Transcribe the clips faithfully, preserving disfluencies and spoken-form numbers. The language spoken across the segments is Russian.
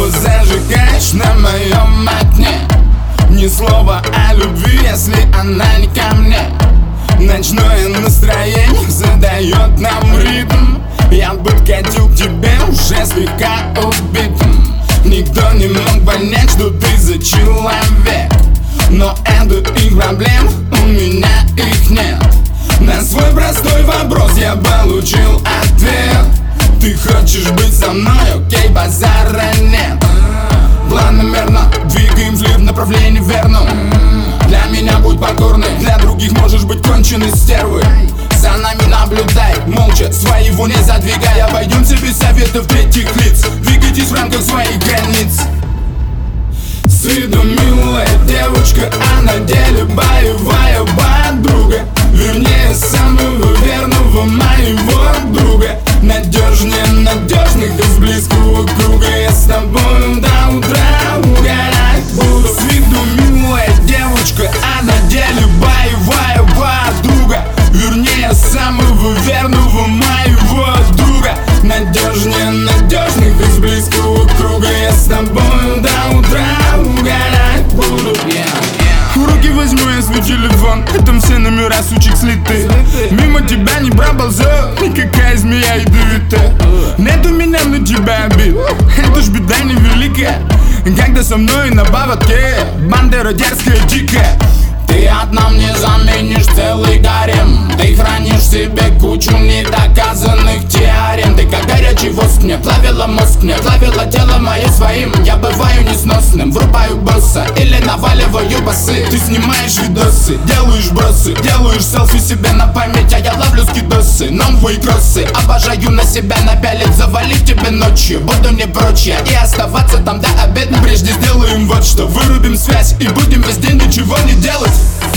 зажигаешь на моем окне. Ни слова о любви, если она не ко мне. Ночное настроение задает нам ритм. Я подкатил к тебе уже слегка убитым. Никто не мог понять, что ты за человек. Но это их проблем, у меня их нет. На свой простой вопрос я получил ответ. Ты хочешь быть со мной, окей, базара нет. Планомерно двигаем в направлении верном. Для меня будь покорной, для других можешь быть конченой стервой. За нами наблюдай, молча, своего не задвигай. Обойдемся без советов третьих лиц. Двигайтесь в рамках своих границ. С виду милая девочка, а на деле боевая подруга. Вернее, самого верного моего друга. Надежнее надежных из близкого круга. Я с тобой до утра угорать буду. С виду милая девочка, а на деле боевая подруга. Вернее, самого верного моего друга. Надежнее надежных из близкого круга. Я с тобой до утра угорать буду. yeah, yeah. В руки возьму я свой телефон, там все номера сучек слиты. Мимо тебя не проболзет никакая змея ядовитая. Нет у меня на тебя обид, это ж беда невеликая. Когда со мной на поводке бандера дерзкая, дикая. Ты одна мне заменишь целый гарем. Ты хранишь в себе кучу недоказанных теорем. Ты как горячий воск, мне плавила мозг, мне плавила тело мое своим. Я бываю несносным, врубаю босса или наваливаю басы. Ты снимаешь видосы, делаешь бросы, делаешь селфи себе на память, а я ловлю скидосы, новые кроссы. Обожаю на себя напялить, завалить тебе ночью. Буду не прочь я и оставаться там до обеда. Прежде сделаем вот что, вырубим связь и будем весь день ничего не делать.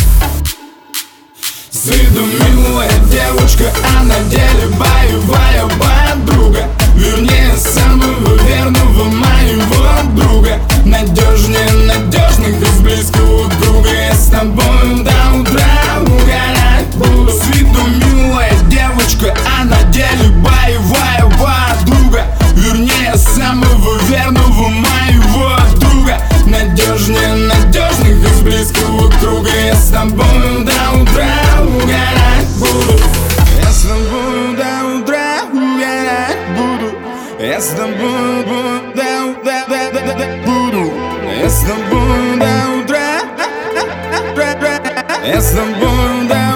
С виду милая девочка, а на деле боевая подруга. Вернее, самого верного моего друга. Надежнее надежных из близкого круга. Я с тобой до утра угорать буду. С виду милая девочка, а на деле боевая подруга. Вернее, самого верного моего друга. Надежнее надежных из близкого круга. Я с тобой до утра угорать буду. Я с тобой до утра угорать буду. Я с тобой до утра буду. Я с тобой до утра. Я с тобой до